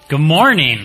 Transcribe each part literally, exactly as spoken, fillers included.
Good morning.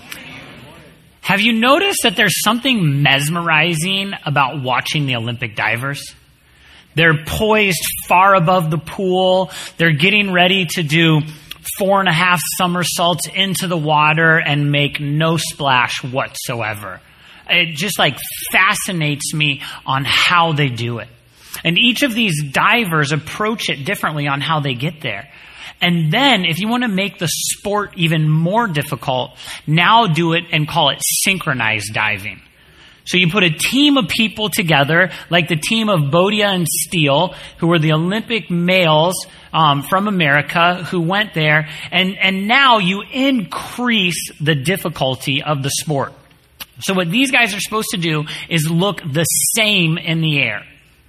Have you noticed that there's something mesmerizing about watching the Olympic divers? They're poised far above the pool. They're getting ready to do four and a half somersaults into the water and make no splash whatsoever. It just like fascinates me on how they do it. And each of these divers approach it differently on how they get there. And then, if you want to make the sport even more difficult, now do it and call it synchronized diving. So you put a team of people together, like the team of Bodia and Steele, who were the Olympic males um, from America who went there, and, and now you increase the difficulty of the sport. So what these guys are supposed to do is look the same in the air.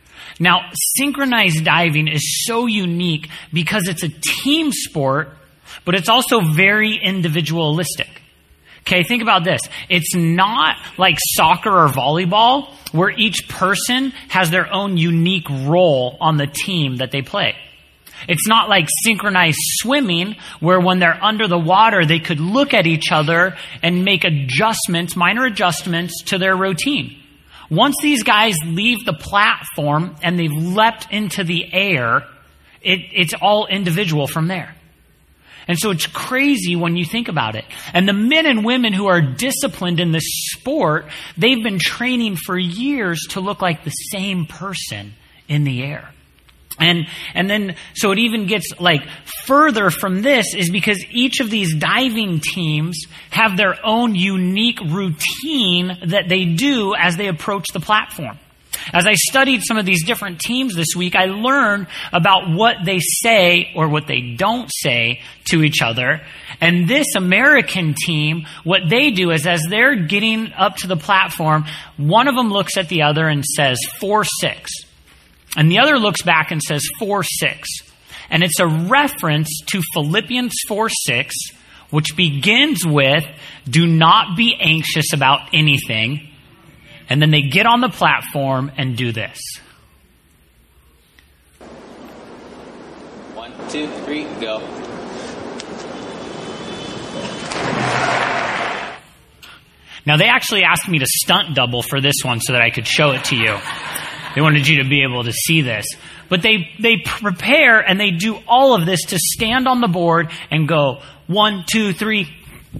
Now, synchronized diving is so unique because it's a team sport, but it's also very individualistic. Okay, think about this. It's not like soccer or volleyball where each person has their own unique role on the team that they play. It's not like synchronized swimming where when they're under the water, they could look at each other and make adjustments, minor adjustments to their routine. Once these guys leave the platform and they've leapt into the air, it, it's all individual from there. And so it's crazy when you think about it. And the men and women who are disciplined in this sport, they've been training for years to look like the same person in the air. And and then, so it even gets like further from this is because each of these diving teams have their own unique routine that they do as they approach the platform. As I studied some of these different teams this week, I learned about what they say or what they don't say to each other. And this American team, what they do is as they're getting up to the platform, one of them looks at the other and says, four six. And the other looks back and says four six. And it's a reference to Philippians four six, which begins with, do not be anxious about anything. And then they get on the platform and do this. One, two, three, go. Now, they actually asked me to stunt double for this one so that I could show it to you. They wanted you to be able to see this. But they, they prepare and they do all of this to stand on the board and go, one, two, three.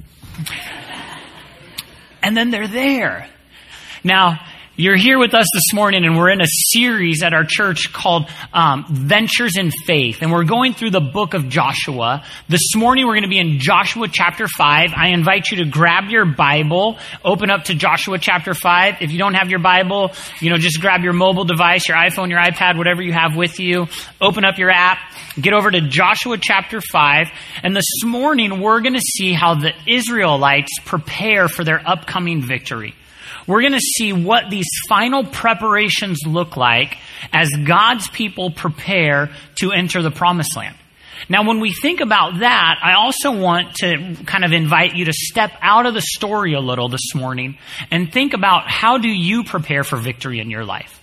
And then they're there. Now, you're here with us this morning, and we're in a series at our church called um, Ventures in Faith, and we're going through the book of Joshua. This morning, we're going to be in Joshua chapter five. I invite you to grab your Bible, open up to Joshua chapter five. If you don't have your Bible, you know, just grab your mobile device, your iPhone, your iPad, whatever you have with you. Open up your app, get over to Joshua chapter five, and this morning, we're going to see how the Israelites prepare for their upcoming victory. We're going to see what these final preparations look like as God's people prepare to enter the promised land. Now, when we think about that, I also want to kind of invite you to step out of the story a little this morning and think about how do you prepare for victory in your life?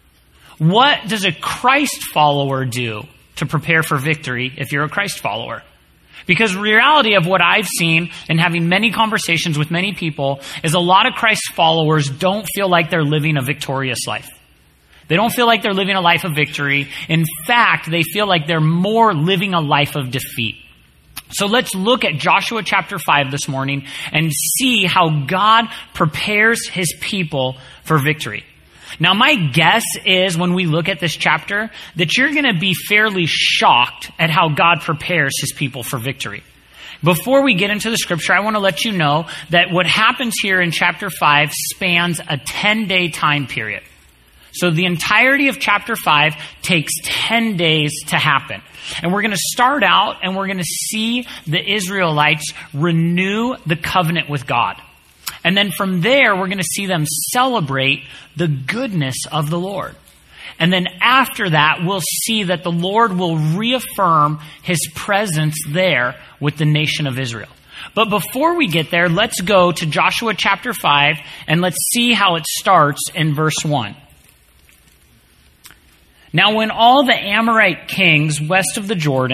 What does a Christ follower do to prepare for victory if you're a Christ follower? Because the reality of what I've seen and having many conversations with many people is a lot of Christ followers don't feel like they're living a victorious life. They don't feel like they're living a life of victory. In fact, they feel like they're more living a life of defeat. So let's look at Joshua chapter five this morning and see how God prepares his people for victory. Now, my guess is when we look at this chapter that you're going to be fairly shocked at how God prepares his people for victory. Before we get into the scripture, I want to let you know that what happens here in chapter five spans a ten-day time period. So the entirety of chapter five takes ten days to happen. And we're going to start out and we're going to see the Israelites renew the covenant with God. And then from there, we're going to see them celebrate the goodness of the Lord. And then after that, we'll see that the Lord will reaffirm his presence there with the nation of Israel. But before we get there, let's go to Joshua chapter five and let's see how it starts in verse one. Now, when all the Amorite kings west of the Jordan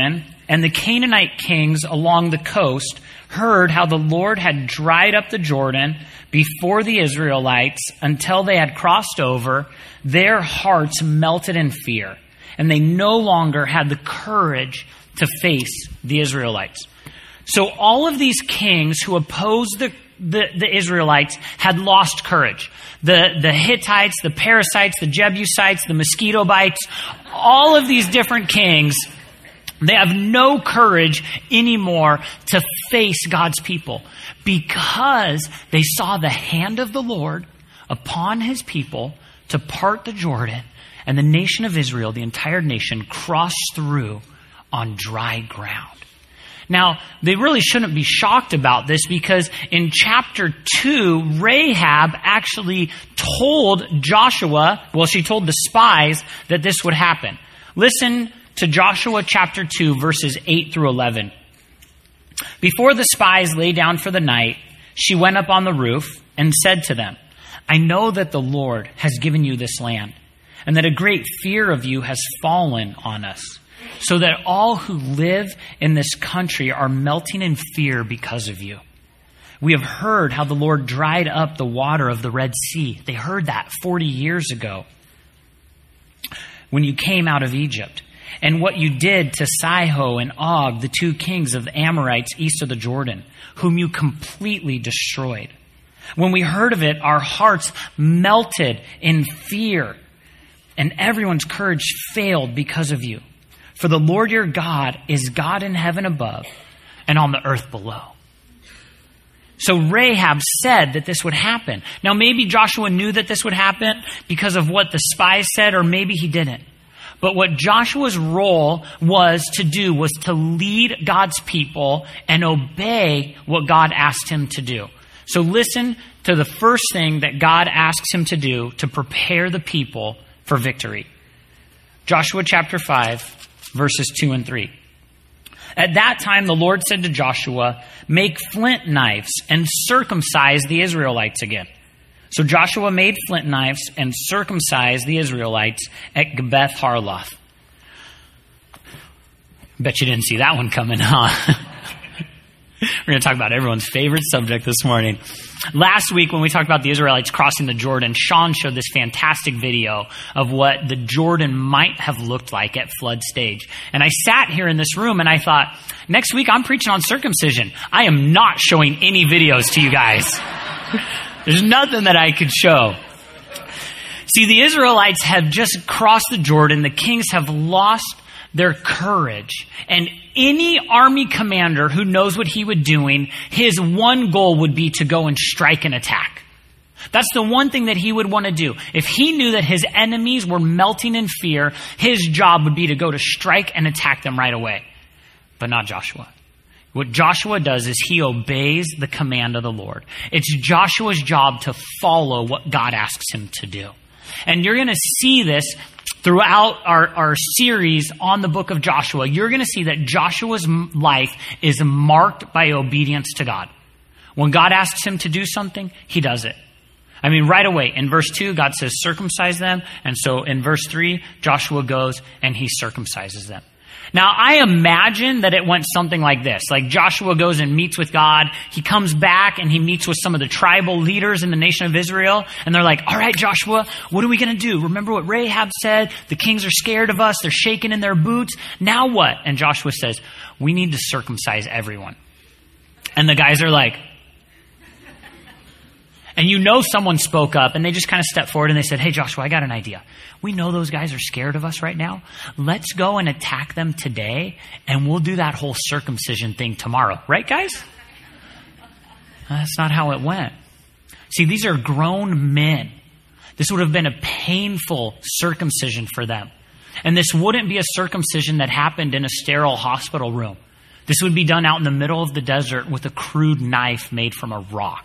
and the Canaanite kings along the coast heard how the Lord had dried up the Jordan before the Israelites until they had crossed over, their hearts melted in fear, and they no longer had the courage to face the Israelites. So all of these kings who opposed the, the, the Israelites had lost courage. The, the Hittites, the Perizzites, the Jebusites, the mosquito bites, all of these different kings, they have no courage anymore to face God's people because they saw the hand of the Lord upon his people to part the Jordan, and the nation of Israel, the entire nation, crossed through on dry ground. Now, they really shouldn't be shocked about this because in chapter two, Rahab actually told Joshua, well, she told the spies that this would happen. Listen to Joshua chapter two, verses eight through eleven. Before the spies lay down for the night, she went up on the roof and said to them, I know that the Lord has given you this land, and that a great fear of you has fallen on us, so that all who live in this country are melting in fear because of you. We have heard how the Lord dried up the water of the Red Sea. They heard that forty years ago when you came out of Egypt, and what you did to Sihon and Og, the two kings of the Amorites east of the Jordan, whom you completely destroyed. When we heard of it, our hearts melted in fear, and everyone's courage failed because of you. For the Lord your God is God in heaven above and on the earth below. So Rahab said that this would happen. Now maybe Joshua knew that this would happen because of what the spies said, or maybe he didn't. But what Joshua's role was to do was to lead God's people and obey what God asked him to do. So listen to the first thing that God asks him to do to prepare the people for victory. Joshua chapter five, verses two and three. At that time, the Lord said to Joshua, make flint knives and circumcise the Israelites again. So Joshua made flint knives and circumcised the Israelites at Gebeth Harloth. Bet you didn't see that one coming, huh? We're going to talk about everyone's favorite subject this morning. Last week, when we talked about the Israelites crossing the Jordan, Sean showed this fantastic video of what the Jordan might have looked like at flood stage. And I sat here in this room and I thought, next week I'm preaching on circumcision. I am not showing any videos to you guys. There's nothing that I could show. See, the Israelites have just crossed the Jordan. The kings have lost their courage. And any army commander who knows what he was doing, his one goal would be to go and strike and attack. That's the one thing that he would want to do. If he knew that his enemies were melting in fear, his job would be to go to strike and attack them right away. But not Joshua. What Joshua does is he obeys the command of the Lord. It's Joshua's job to follow what God asks him to do. And you're going to see this throughout our, our series on the book of Joshua. You're going to see that Joshua's life is marked by obedience to God. When God asks him to do something, he does it. I mean, right away, in verse two, God says, circumcise them. And so in verse three, Joshua goes and he circumcises them. Now, I imagine that it went something like this. Like Joshua goes and meets with God. He comes back and he meets with some of the tribal leaders in the nation of Israel. And they're like, all right, Joshua, what are we going to do? Remember what Rahab said? The kings are scared of us. They're shaking in their boots. Now what? And Joshua says, we need to circumcise everyone. And the guys are like, and you know someone spoke up and they just kind of stepped forward and they said, hey, Joshua, I got an idea. We know those guys are scared of us right now. Let's go and attack them today and we'll do that whole circumcision thing tomorrow. Right, guys? That's not how it went. See, these are grown men. This would have been a painful circumcision for them. And this wouldn't be a circumcision that happened in a sterile hospital room. This would be done out in the middle of the desert with a crude knife made from a rock.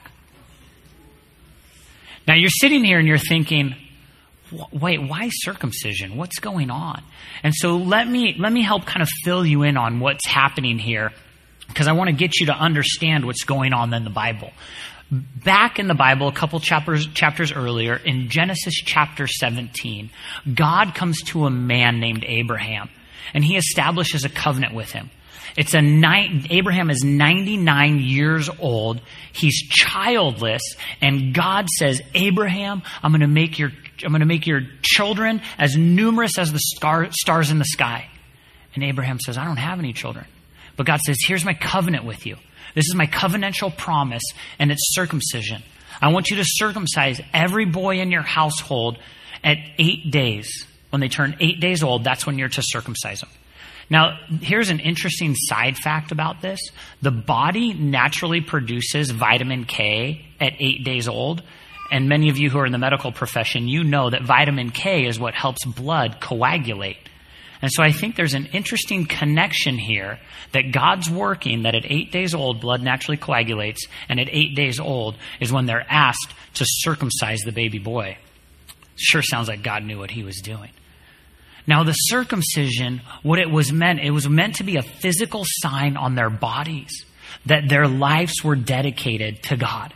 Now you're sitting here and you're thinking, wait, why circumcision? What's going on? And so let me let me help kind of fill you in on what's happening here, because I want to get you to understand what's going on in the Bible. Back in the Bible, a couple chapters chapters earlier, in Genesis chapter seventeen, God comes to a man named Abraham, and he establishes a covenant with him. It's a night, Abraham is ninety-nine years old. He's childless. And God says, Abraham, I'm going to make your, I'm going to make your children as numerous as the star, stars in the sky. And Abraham says, I don't have any children. But God says, here's my covenant with you. This is my covenantal promise, and it's circumcision. I want you to circumcise every boy in your household at eight days. When they turn eight days old, that's when you're to circumcise them. Now, here's an interesting side fact about this. The body naturally produces vitamin K at eight days old. And many of you who are in the medical profession, you know that vitamin K is what helps blood coagulate. And so I think there's an interesting connection here that God's working, that at eight days old, blood naturally coagulates, and at eight days old is when they're asked to circumcise the baby boy. Sure sounds like God knew what he was doing. Now, the circumcision, what it was meant, it was meant to be a physical sign on their bodies that their lives were dedicated to God.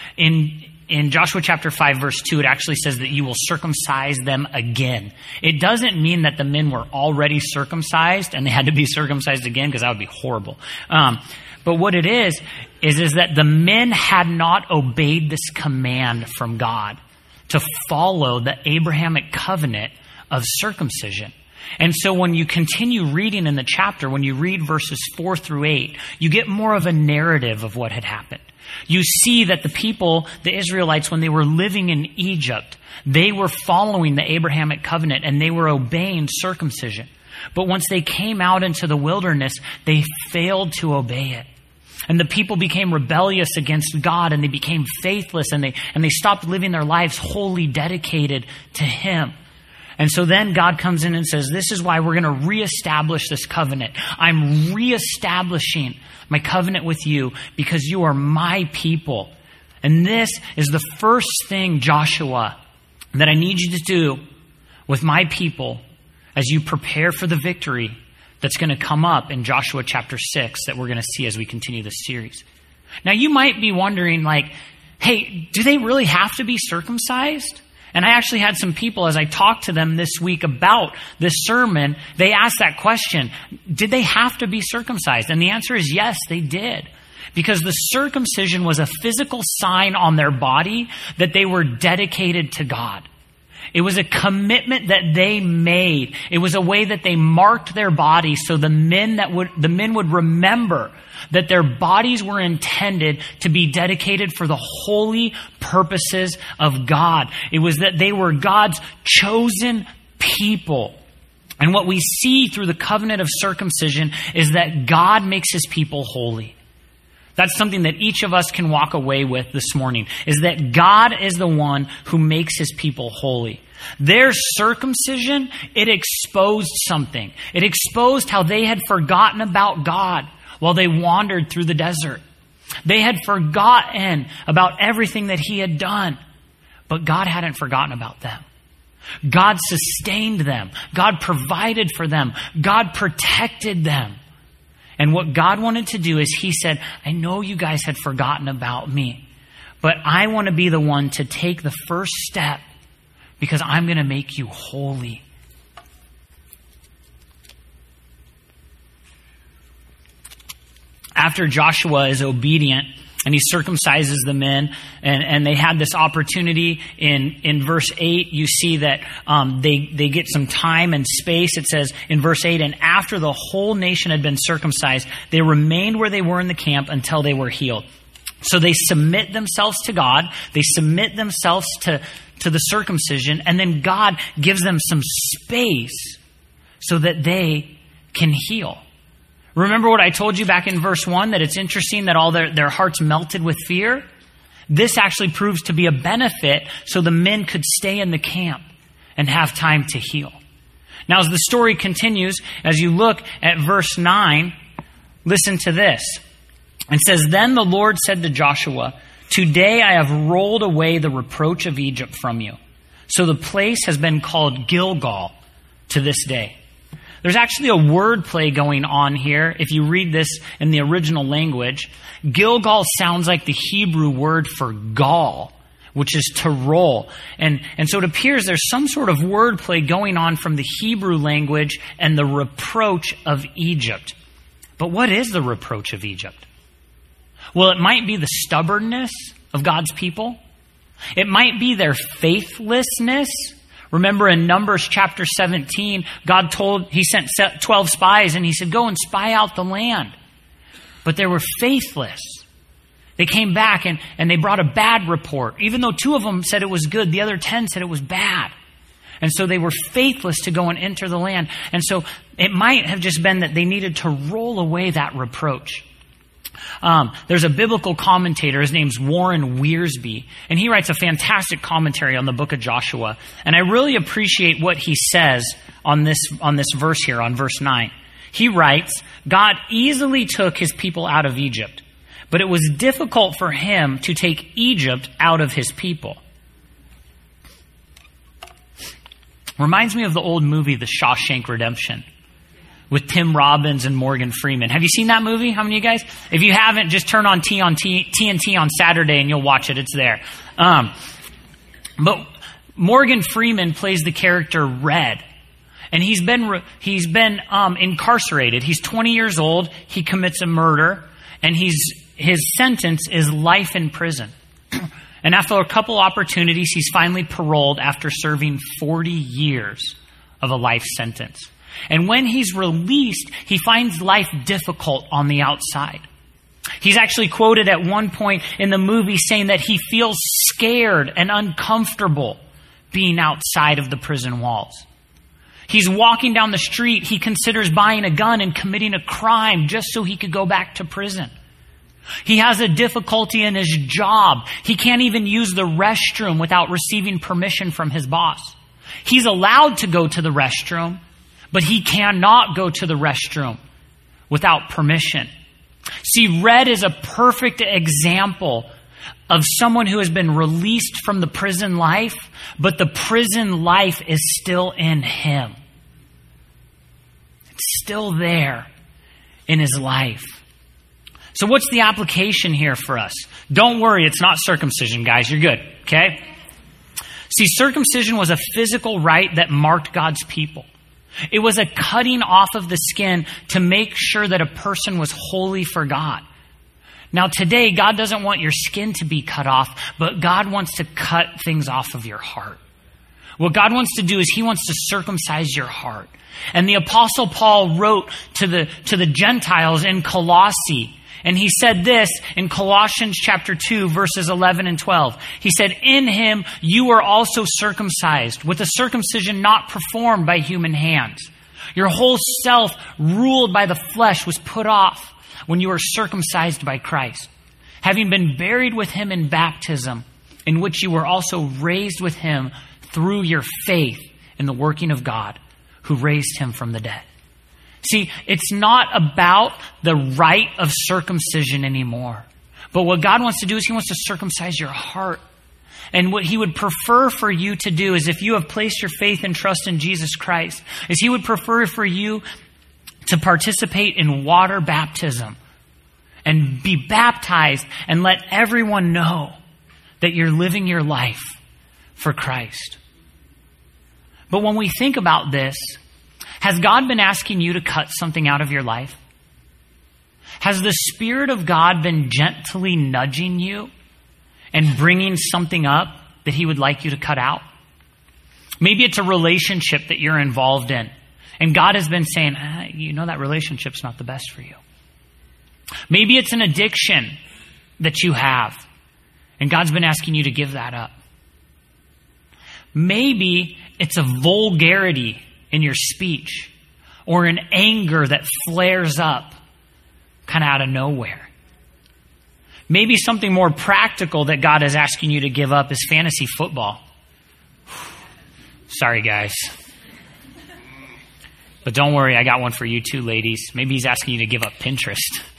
In In Joshua chapter five, verse two, it actually says that you will circumcise them again. It doesn't mean that the men were already circumcised and they had to be circumcised again, because that would be horrible. Um, but what it is, is, is that the men had not obeyed this command from God to follow the Abrahamic covenant of circumcision. And so when you continue reading in the chapter, when you read verses four through eight, you get more of a narrative of what had happened. You see that the people, the Israelites, when they were living in Egypt, they were following the Abrahamic covenant and they were obeying circumcision. But once they came out into the wilderness, they failed to obey it. And the people became rebellious against God, and they became faithless, and they, and they stopped living their lives wholly dedicated to Him. And so then God comes in and says, this is why we're going to reestablish this covenant. I'm reestablishing my covenant with you because you are my people. And this is the first thing, Joshua, that I need you to do with my people as you prepare for the victory that's going to come up in Joshua chapter six that we're going to see as we continue this series. Now, you might be wondering, like, hey, do they really have to be circumcised? And I actually had some people, as I talked to them this week about this sermon, they asked that question, did they have to be circumcised? And the answer is yes, they did. Because the circumcision was a physical sign on their body that they were dedicated to God. It was a commitment that they made. It was a way that they marked their bodies so the men that would, the men would remember that their bodies were intended to be dedicated for the holy purposes of God. It was that they were God's chosen people. And what we see through the covenant of circumcision is that God makes His people holy. That's something that each of us can walk away with this morning, is that God is the one who makes His people holy. Their circumcision, it exposed something. It exposed how they had forgotten about God while they wandered through the desert. They had forgotten about everything that He had done, but God hadn't forgotten about them. God sustained them. God provided for them. God protected them. And what God wanted to do is He said, I know you guys had forgotten about me, but I want to be the one to take the first step because I'm going to make you holy. After Joshua is obedient and he circumcises the men, and, and they had this opportunity in, in verse eight, you see that um, they, they get some time and space. It says in verse eight, and after the whole nation had been circumcised, they remained where they were in the camp until they were healed. So they submit themselves to God. They submit themselves to, to the circumcision, and then God gives them some space so that they can heal. Remember what I told you back in verse one, that it's interesting that all their, their hearts melted with fear? This actually proves to be a benefit so the men could stay in the camp and have time to heal. Now, as the story continues, as you look at verse nine, listen to this. It says, then the Lord said to Joshua, today I have rolled away the reproach of Egypt from you. So the place has been called Gilgal to this day. There's actually a word play going on here. If you read this in the original language, Gilgal sounds like the Hebrew word for gall, which is to roll. And, and so it appears there's some sort of word play going on from the Hebrew language and the reproach of Egypt. But what is the reproach of Egypt? Well, it might be the stubbornness of God's people. It might be their faithlessness. Remember in Numbers chapter seventeen, God told, he sent twelve spies and he said, go and spy out the land. But they were faithless. They came back and, and they brought a bad report. Even though two of them said it was good, the other ten said it was bad. And so they were faithless to go and enter the land. And so it might have just been that they needed to roll away that reproach. Um, there's a biblical commentator, his name's Warren Wiersbe, and he writes a fantastic commentary on the book of Joshua. And I really appreciate what he says on this, on this verse here, on verse nine. He writes, God easily took his people out of Egypt, but it was difficult for him to take Egypt out of his people. Reminds me of the old movie, The Shawshank Redemption, with Tim Robbins and Morgan Freeman. Have you seen that movie? How many of you guys? If you haven't, just turn on T on T, T N T on Saturday and you'll watch it. It's there. Um, but Morgan Freeman plays the character Red. And he's been re- he's been um, incarcerated. He's twenty years old. He commits a murder. And he's his sentence is life in prison. And after a couple opportunities, he's finally paroled after serving forty years of a life sentence. And when he's released, he finds life difficult on the outside. He's actually quoted at one point in the movie saying that he feels scared and uncomfortable being outside of the prison walls. He's walking down the street. He considers buying a gun and committing a crime just so he could go back to prison. He has a difficulty in his job. He can't even use the restroom without receiving permission from his boss. He's allowed to go to the restroom, but he cannot go to the restroom without permission. See, Red is a perfect example of someone who has been released from the prison life, but the prison life is still in him. It's still there in his life. So what's the application here for us? Don't worry, it's not circumcision, guys. You're good, okay? See, circumcision was a physical rite that marked God's people. It was a cutting off of the skin to make sure that a person was holy for God. Now today, God doesn't want your skin to be cut off, but God wants to cut things off of your heart. What God wants to do is he wants to circumcise your heart. And the Apostle Paul wrote to the, to the Gentiles in Colossae, and he said this in Colossians chapter two, verses eleven and twelve. He said, in him you were also circumcised with a circumcision not performed by human hands. Your whole self, ruled by the flesh, was put off when you were circumcised by Christ, having been buried with him in baptism, in which you were also raised with him through your faith in the working of God, who raised him from the dead. See, it's not about the rite of circumcision anymore. But what God wants to do is he wants to circumcise your heart. And what he would prefer for you to do is, if you have placed your faith and trust in Jesus Christ, is he would prefer for you to participate in water baptism and be baptized and let everyone know that you're living your life for Christ. But when we think about this, has God been asking you to cut something out of your life? Has the Spirit of God been gently nudging you and bringing something up that he would like you to cut out? Maybe it's a relationship that you're involved in, and God has been saying, ah, you know, that relationship's not the best for you. Maybe it's an addiction that you have, and God's been asking you to give that up. Maybe it's a vulgarity in your speech, or an anger that flares up kind of out of nowhere. Maybe something more practical that God is asking you to give up is fantasy football. Sorry, guys. But don't worry, I got one for you too, ladies. Maybe he's asking you to give up Pinterest.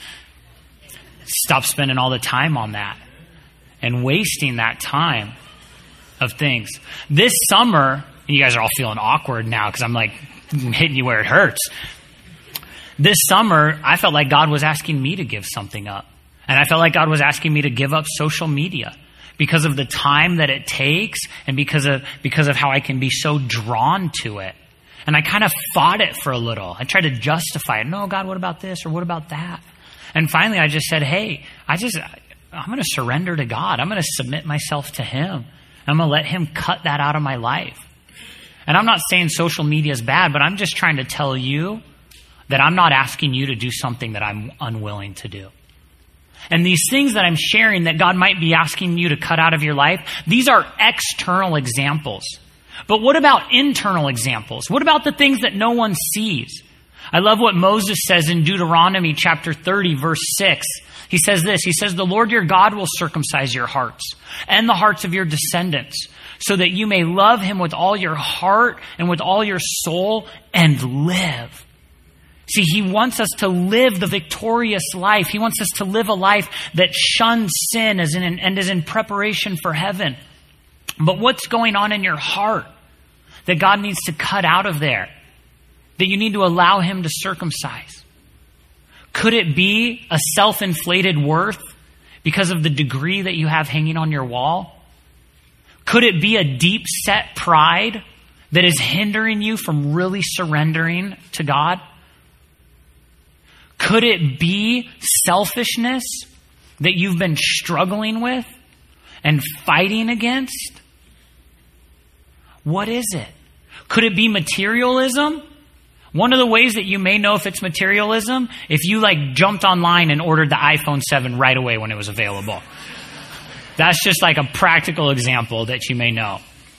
Stop spending all the time on that and wasting that time of things. This summer, you guys are all feeling awkward now because I'm like hitting you where it hurts. This summer, I felt like God was asking me to give something up. And I felt like God was asking me to give up social media because of the time that it takes and because of because of how I can be so drawn to it. And I kind of fought it for a little. I tried to justify it. No, God, what about this or what about that? And finally I just said, hey, I just, I'm going to surrender to God. I'm going to submit myself to him. I'm going to let him cut that out of my life. And I'm not saying social media is bad, but I'm just trying to tell you that I'm not asking you to do something that I'm unwilling to do. And these things that I'm sharing that God might be asking you to cut out of your life, these are external examples. But what about internal examples? What about the things that no one sees? I love what Moses says in Deuteronomy chapter thirty, verse six. He says this, he says, the Lord your God will circumcise your hearts and the hearts of your descendants, so that you may love him with all your heart and with all your soul and live. See, he wants us to live the victorious life. He wants us to live a life that shuns sin as in, and is in preparation for heaven. But what's going on in your heart that God needs to cut out of there, that you need to allow him to circumcise? Could it be a self-inflated worth because of the degree that you have hanging on your wall? Could it be a deep-set pride that is hindering you from really surrendering to God? Could it be selfishness that you've been struggling with and fighting against? What is it? Could it be materialism? One of the ways that you may know if it's materialism, if you like jumped online and ordered the iPhone seven right away when it was available. That's just like a practical example that you may know.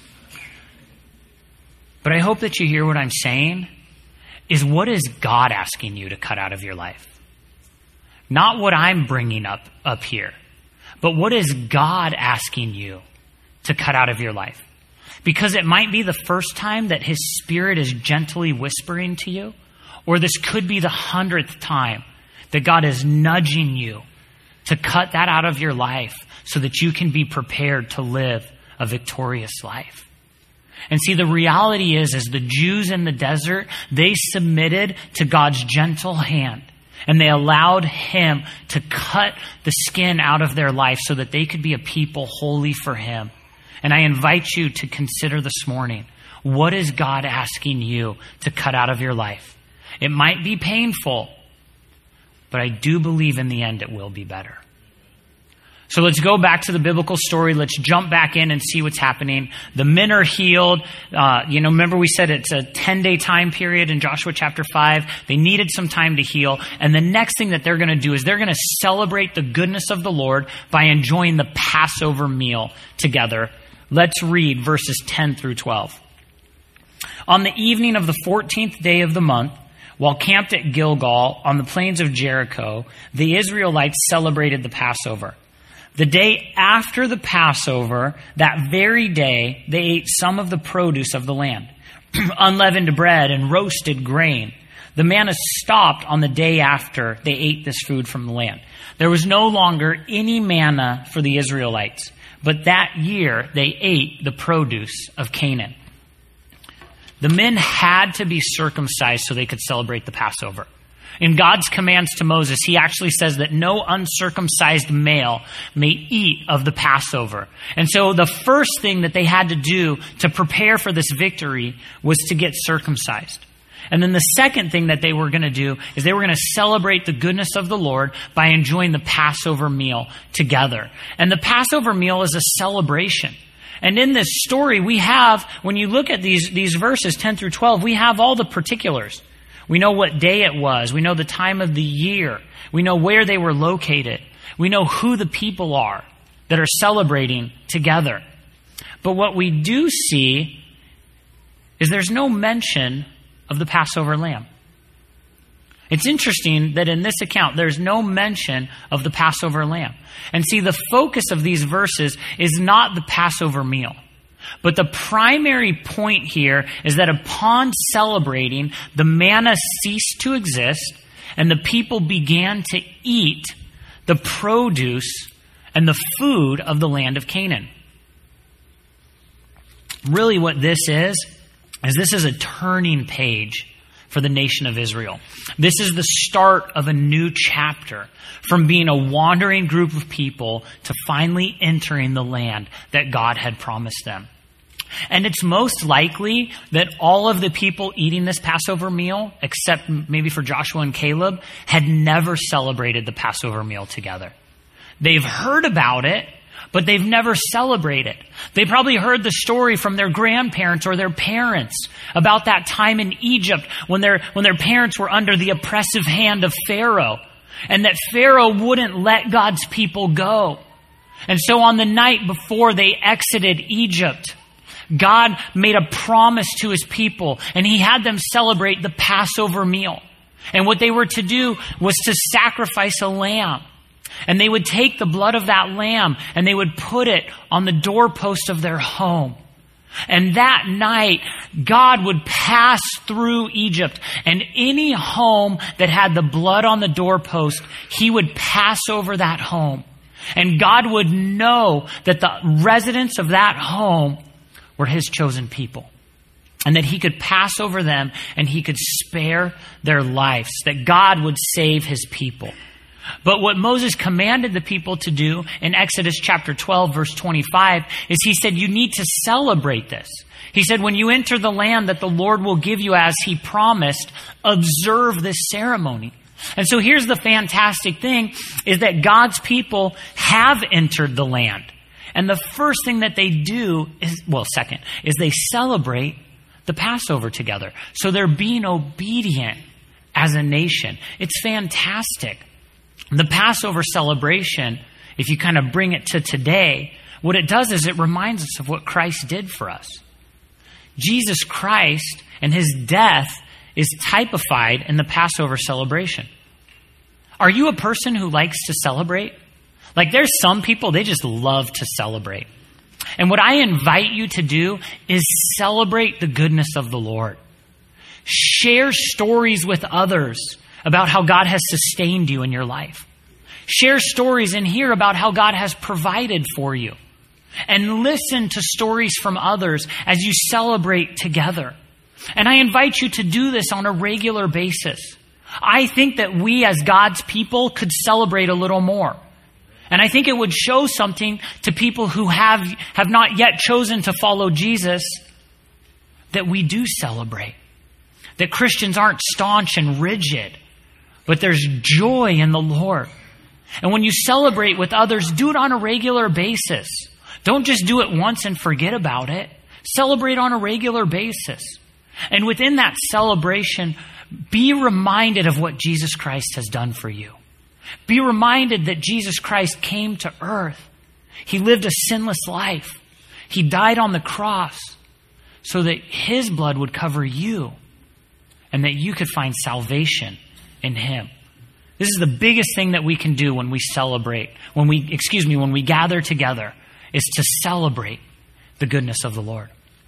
But I hope that you hear what I'm saying is, what is God asking you to cut out of your life? Not what I'm bringing up up here, but what is God asking you to cut out of your life? Because it might be the first time that his Spirit is gently whispering to you, or this could be the hundredth time that God is nudging you to cut that out of your life so that you can be prepared to live a victorious life. And see, the reality is, is the Jews in the desert, they submitted to God's gentle hand, and they allowed him to cut the skin out of their life so that they could be a people holy for him. And I invite you to consider this morning, what is God asking you to cut out of your life? It might be painful, but I do believe in the end it will be better. So let's go back to the biblical story. Let's jump back in and see what's happening. The men are healed. Uh, you know, remember we said it's a ten-day time period in Joshua chapter five. They needed some time to heal. And the next thing that they're going to do is they're going to celebrate the goodness of the Lord by enjoying the Passover meal together. Let's read verses ten through twelve. On the evening of the fourteenth day of the month, while camped at Gilgal on the plains of Jericho, the Israelites celebrated the Passover. The day after the Passover, that very day, they ate some of the produce of the land, unleavened bread and roasted grain. The manna stopped on the day after they ate this food from the land. There was no longer any manna for the Israelites, but that year they ate the produce of Canaan. The men had to be circumcised so they could celebrate the Passover. In God's commands to Moses, he actually says that no uncircumcised male may eat of the Passover. And so the first thing that they had to do to prepare for this victory was to get circumcised. And then the second thing that they were going to do is they were going to celebrate the goodness of the Lord by enjoying the Passover meal together. And the Passover meal is a celebration. And in this story, we have, when you look at these, these verses, ten through twelve, we have all the particulars. We know what day it was. We know the time of the year. We know where they were located. We know who the people are that are celebrating together. But what we do see is there's no mention of the Passover lamb. It's interesting that in this account, there's no mention of the Passover lamb. And see, the focus of these verses is not the Passover meal. But the primary point here is that upon celebrating, the manna ceased to exist and the people began to eat the produce and the food of the land of Canaan. Really what this is, is this is a turning page for the nation of Israel. This is the start of a new chapter, from being a wandering group of people to finally entering the land that God had promised them. And it's most likely that all of the people eating this Passover meal, except maybe for Joshua and Caleb, had never celebrated the Passover meal together. They've heard about it, but they've never celebrated. They probably heard the story from their grandparents or their parents about that time in Egypt when their, when their parents were under the oppressive hand of Pharaoh, and that Pharaoh wouldn't let God's people go. And so on the night before they exited Egypt, God made a promise to his people, and he had them celebrate the Passover meal. And what they were to do was to sacrifice a lamb. And they would take the blood of that lamb and they would put it on the doorpost of their home. And that night, God would pass through Egypt, and any home that had the blood on the doorpost, he would pass over that home. And God would know that the residents of that home were his chosen people, and that he could pass over them and he could spare their lives, that God would save his people. But what Moses commanded the people to do in Exodus chapter twelve, verse twenty-five, is he said, you need to celebrate this. He said, when you enter the land that the Lord will give you as he promised, observe this ceremony. And so here's the fantastic thing, is that God's people have entered the land. And the first thing that they do is, well, second, is they celebrate the Passover together. So they're being obedient as a nation. It's fantastic. The Passover celebration, if you kind of bring it to today, what it does is it reminds us of what Christ did for us. Jesus Christ and his death is typified in the Passover celebration. Are you a person who likes to celebrate? Like, there's some people, they just love to celebrate. And what I invite you to do is celebrate the goodness of the Lord. Share stories with others about how God has sustained you in your life. Share stories and hear about how God has provided for you. And listen to stories from others as you celebrate together. And I invite you to do this on a regular basis. I think that we as God's people could celebrate a little more. And I think it would show something to people who have, have not yet chosen to follow Jesus, that we do celebrate. That Christians aren't staunch and rigid, but there's joy in the Lord. And when you celebrate with others, do it on a regular basis. Don't just do it once and forget about it. Celebrate on a regular basis. And within that celebration, be reminded of what Jesus Christ has done for you. Be reminded that Jesus Christ came to earth. He lived a sinless life. He died on the cross so that his blood would cover you and that you could find salvation in him. This is the biggest thing that we can do when we celebrate, when we, excuse me, when we gather together, is to celebrate the goodness of the Lord.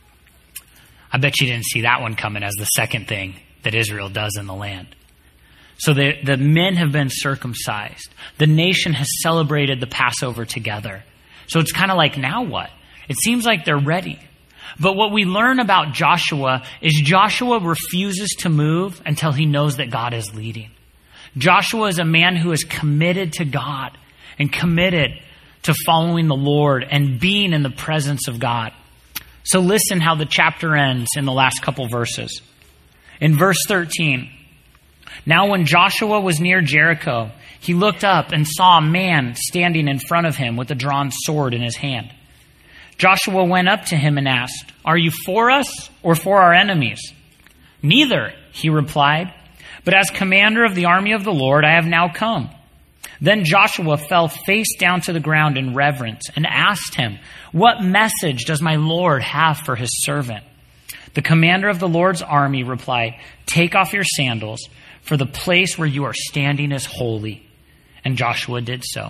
I bet you didn't see that one coming as the second thing that Israel does in the land. So the, the men have been circumcised. The nation has celebrated the Passover together. So it's kind of like, now what? It seems like they're ready. But what we learn about Joshua is Joshua refuses to move until he knows that God is leading. Joshua is a man who is committed to God and committed to following the Lord and being in the presence of God. So listen how the chapter ends in the last couple verses. In verse thirteen, now when Joshua was near Jericho, he looked up and saw a man standing in front of him with a drawn sword in his hand. Joshua went up to him and asked, "Are you for us or for our enemies?" "Neither," he replied, "but as commander of the army of the Lord, I have now come." Then Joshua fell face down to the ground in reverence and asked him, "What message does my Lord have for his servant?" The commander of the Lord's army replied, "Take off your sandals, for the place where you are standing is holy." And Joshua did so.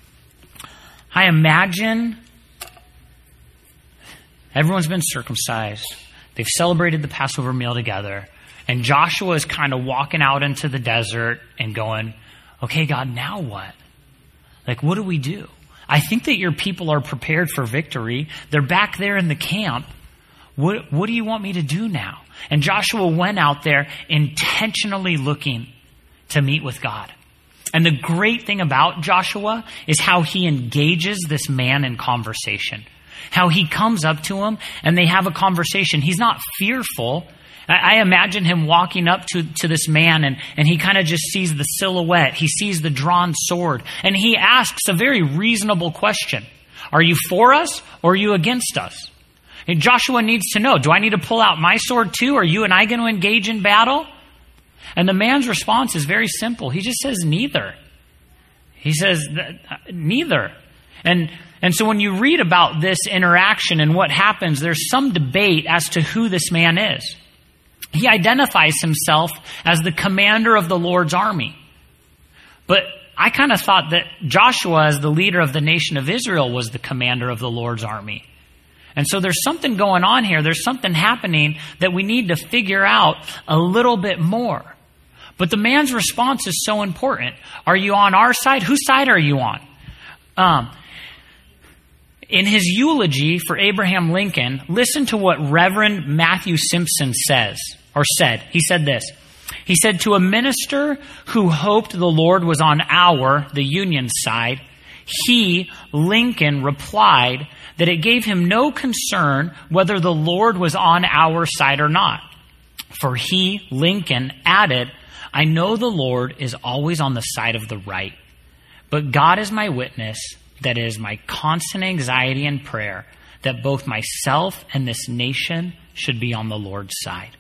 I imagine everyone's been circumcised. They've celebrated the Passover meal together. And Joshua is kind of walking out into the desert and going, "Okay, God, now what? Like, what do we do? I think that your people are prepared for victory. They're back there in the camp. What, what do you want me to do now?" And Joshua went out there intentionally looking to meet with God. And the great thing about Joshua is how he engages this man in conversation. How he comes up to him and they have a conversation. He's not fearful. I, I imagine him walking up to, to this man and, and he kind of just sees the silhouette. He sees the drawn sword and he asks a very reasonable question. Are you for us or are you against us? And Joshua needs to know, do I need to pull out my sword too? Are you and I going to engage in battle? And the man's response is very simple. He just says neither. He says neither. And and so when you read about this interaction and what happens, there's some debate as to who this man is. He identifies himself as the commander of the Lord's army. But I kind of thought that Joshua, as the leader of the nation of Israel, was the commander of the Lord's army. And so there's something going on here. There's something happening that we need to figure out a little bit more. But the man's response is so important. Are you on our side? Whose side are you on? Um, in his eulogy for Abraham Lincoln, listen to what Reverend Matthew Simpson says, or said. He said this. He said, to a minister who hoped the Lord was on our, the Union side, he, Lincoln, replied that it gave him no concern whether the Lord was on our side or not. For he, Lincoln, added, I know the Lord is always on the side of the right, but God is my witness that it is my constant anxiety and prayer that both myself and this nation should be on the Lord's side.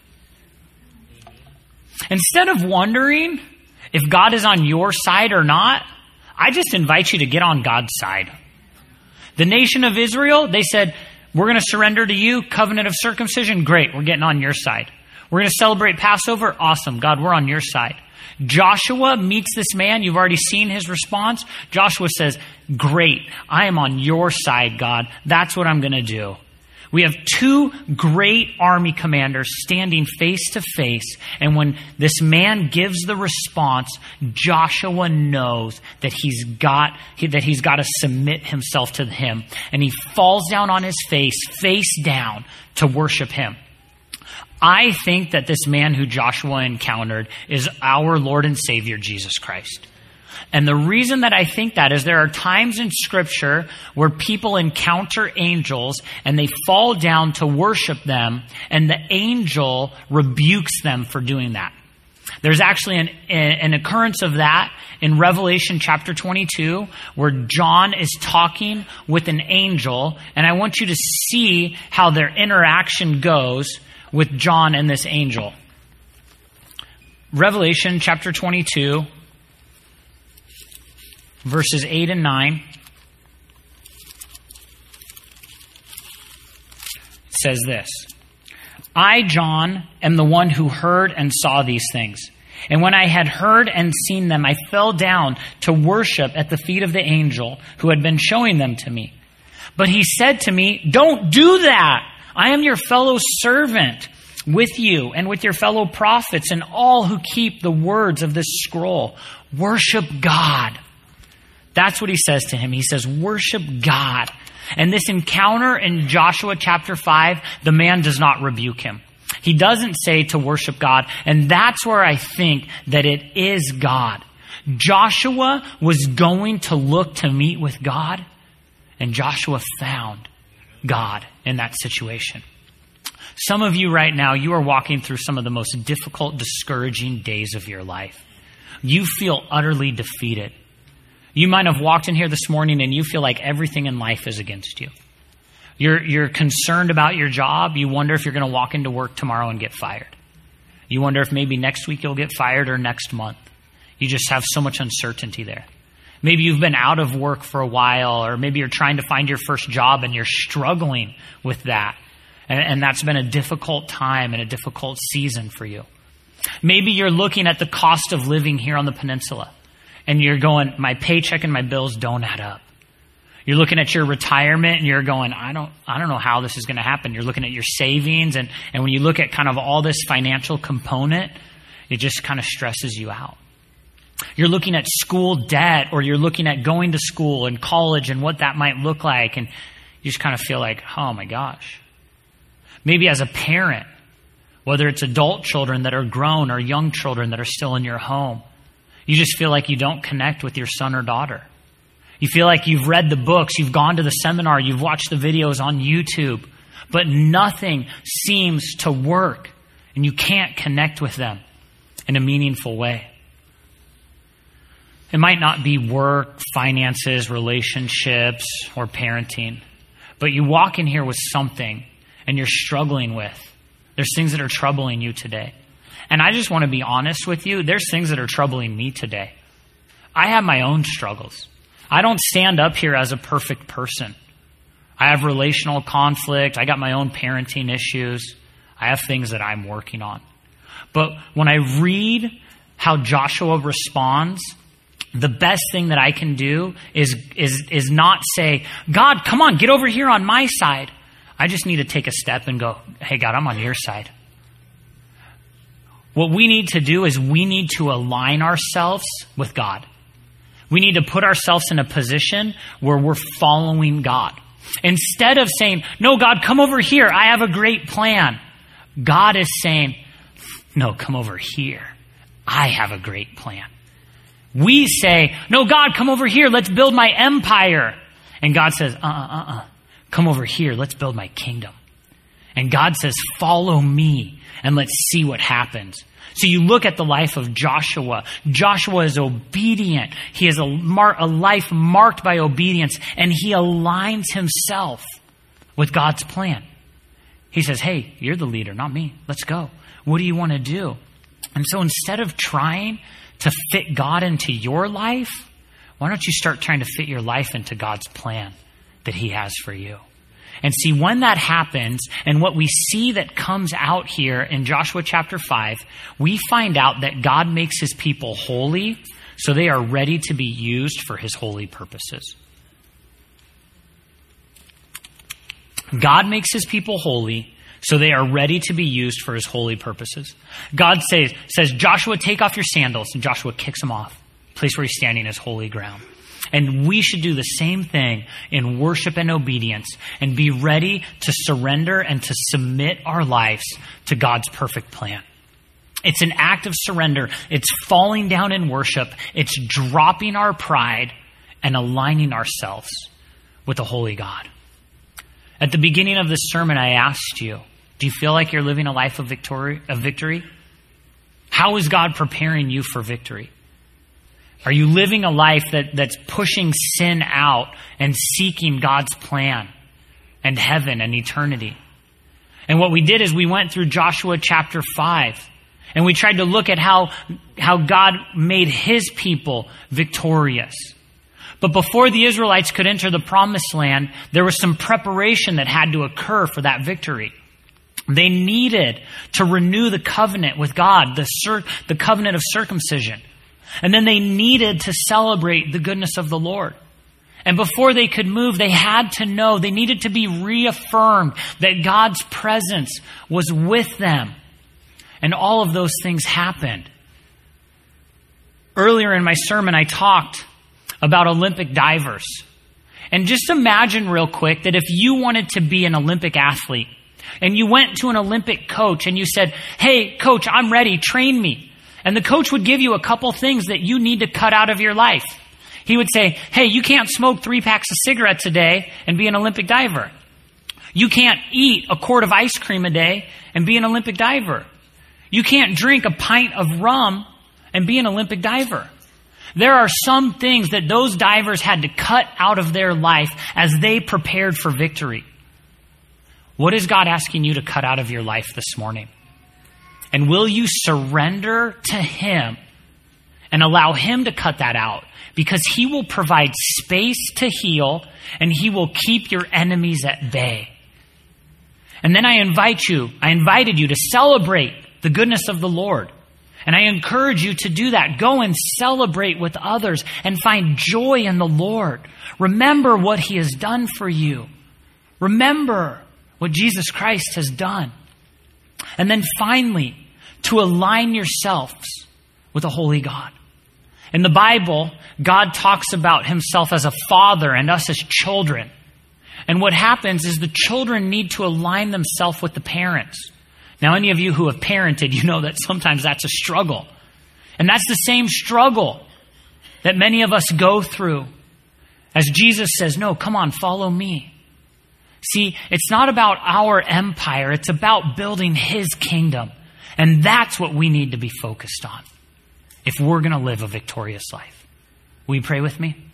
Instead of wondering if God is on your side or not, I just invite you to get on God's side. The nation of Israel, they said, we're going to surrender to you, covenant of circumcision. Great, we're getting on your side. We're going to celebrate Passover. Awesome, God, we're on your side. Joshua meets this man. You've already seen his response. Joshua says, great, I am on your side, God. That's what I'm going to do. We have two great army commanders standing face to face. And when this man gives the response, Joshua knows that he's got, that he's got to submit himself to him. And he falls down on his face, face down, to worship him. I think that this man who Joshua encountered is our Lord and Savior, Jesus Christ. And the reason that I think that is there are times in Scripture where people encounter angels and they fall down to worship them, and the angel rebukes them for doing that. There's actually an, an occurrence of that in Revelation chapter twenty-two, where John is talking with an angel, and I want you to see how their interaction goes with John and this angel. Revelation chapter twenty-two, verses eight and nine says this. I, John, am the one who heard and saw these things. And when I had heard and seen them, I fell down to worship at the feet of the angel who had been showing them to me. But he said to me, don't do that. I am your fellow servant with you and with your fellow prophets and all who keep the words of this scroll. Worship God. That's what he says to him. He says, worship God. And this encounter in Joshua chapter five, the man does not rebuke him. He doesn't say to worship God. And that's where I think that it is God. Joshua was going to look to meet with God, and Joshua found God in that situation. Some of you right now, you are walking through some of the most difficult, discouraging days of your life. You feel utterly defeated. You might have walked in here this morning and you feel like everything in life is against you. You're, you're concerned about your job. You wonder if you're going to walk into work tomorrow and get fired. You wonder if maybe next week you'll get fired or next month. You just have so much uncertainty there. Maybe you've been out of work for a while, or maybe you're trying to find your first job and you're struggling with that. And, and that's been a difficult time and a difficult season for you. Maybe you're looking at the cost of living here on the peninsula and you're going, my paycheck and my bills don't add up. You're looking at your retirement and you're going, I don't, I don't know how this is going to happen. You're looking at your savings, and, and when you look at kind of all this financial component, it just kind of stresses you out. You're looking at school debt, or you're looking at going to school and college and what that might look like, and you just kind of feel like, oh my gosh. Maybe as a parent, whether it's adult children that are grown or young children that are still in your home, you just feel like you don't connect with your son or daughter. You feel like you've read the books, you've gone to the seminar, you've watched the videos on YouTube, but nothing seems to work, and you can't connect with them in a meaningful way. It might not be work, finances, relationships, or parenting, but you walk in here with something and you're struggling with. There's things that are troubling you today. And I just want to be honest with you. There's things that are troubling me today. I have my own struggles. I don't stand up here as a perfect person. I have relational conflict. I got my own parenting issues. I have things that I'm working on. But when I read how Joshua responds, the best thing that I can do is, is, is not say, God, come on, get over here on my side. I just need to take a step and go, hey, God, I'm on your side. What we need to do is we need to align ourselves with God. We need to put ourselves in a position where we're following God. Instead of saying, no, God, come over here. I have a great plan. God is saying, no, come over here. I have a great plan. We say, no, God, come over here. Let's build my empire. And God says, uh-uh, uh-uh. Come over here. Let's build my kingdom. And God says, follow me and let's see what happens. So you look at the life of Joshua. Joshua is obedient. He has a, mar- a life marked by obedience, and he aligns himself with God's plan. He says, hey, you're the leader, not me. Let's go. What do you want to do? And so instead of trying to fit God into your life, why don't you start trying to fit your life into God's plan that he has for you? And see, when that happens, and what we see that comes out here in Joshua chapter five, we find out that God makes his people holy so they are ready to be used for his holy purposes. God makes his people holy so they are ready to be used for his holy purposes. God says, says, Joshua, take off your sandals. And Joshua kicks them off. The place where he's standing is holy ground. And we should do the same thing in worship and obedience and be ready to surrender and to submit our lives to God's perfect plan. It's an act of surrender. It's falling down in worship. It's dropping our pride and aligning ourselves with the holy God. At the beginning of this sermon, I asked you, do you feel like you're living a life of victory? Of victory? How is God preparing you for victory? Are you living a life that, that's pushing sin out and seeking God's plan and heaven and eternity? And what we did is we went through Joshua chapter five, and we tried to look at how, how God made his people victorious. But before the Israelites could enter the promised land, there was some preparation that had to occur for that victory. They needed to renew the covenant with God, the, cir- the covenant of circumcision. And then they needed to celebrate the goodness of the Lord. And before they could move, they had to know, they needed to be reaffirmed that God's presence was with them. And all of those things happened. Earlier in my sermon, I talked about Olympic divers. And just imagine real quick that if you wanted to be an Olympic athlete and you went to an Olympic coach and you said, hey, coach, I'm ready, train me. And the coach would give you a couple things that you need to cut out of your life. He would say, hey, you can't smoke three packs of cigarettes a day and be an Olympic diver. You can't eat a quart of ice cream a day and be an Olympic diver. You can't drink a pint of rum and be an Olympic diver. There are some things that those divers had to cut out of their life as they prepared for victory. What is God asking you to cut out of your life this morning? And will you surrender to him and allow him to cut that out? Because he will provide space to heal, and he will keep your enemies at bay. And then I invite you, I invited you to celebrate the goodness of the Lord. And I encourage you to do that. Go and celebrate with others and find joy in the Lord. Remember what he has done for you. Remember what Jesus Christ has done. And then finally, to align yourselves with a holy God. In the Bible, God talks about himself as a father and us as children. And what happens is the children need to align themselves with the parents. Now, any of you who have parented, you know that sometimes that's a struggle. And that's the same struggle that many of us go through As Jesus says, no, come on, follow me. See, it's not about our empire. It's about building his kingdom. And that's what we need to be focused on if we're going to live a victorious life. Will you pray with me?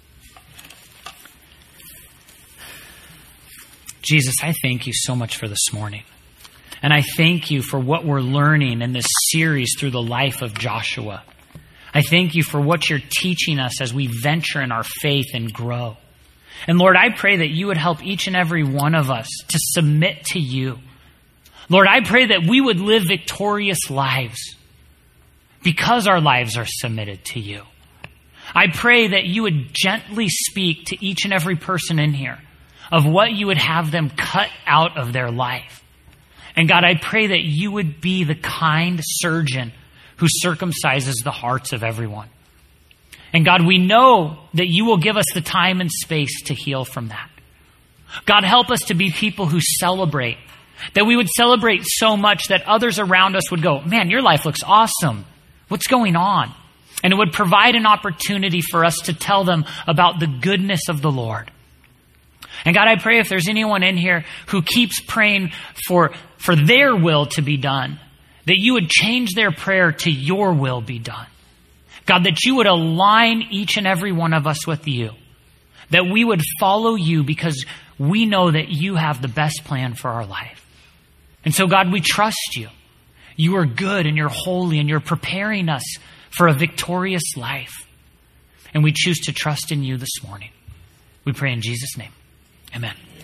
Jesus, I thank you so much for this morning. And I thank you for what we're learning in this series through the life of Joshua. I thank you for what you're teaching us as we venture in our faith and grow. And Lord, I pray that you would help each and every one of us to submit to you. Lord, I pray that we would live victorious lives because our lives are submitted to you. I pray that you would gently speak to each and every person in here of what you would have them cut out of their life. And God, I pray that you would be the kind surgeon who circumcises the hearts of everyone. And God, we know that you will give us the time and space to heal from that. God, help us to be people who celebrate, that we would celebrate so much that others around us would go, man, your life looks awesome. What's going on? And it would provide an opportunity for us to tell them about the goodness of the Lord. And God, I pray if there's anyone in here who keeps praying for, for their will to be done, that you would change their prayer to your will be done. God, that you would align each and every one of us with you, that we would follow you because we know that you have the best plan for our life. And so, God, we trust you. You are good and you're holy and you're preparing us for a victorious life. And we choose to trust in you this morning. We pray in Jesus' name. Amen.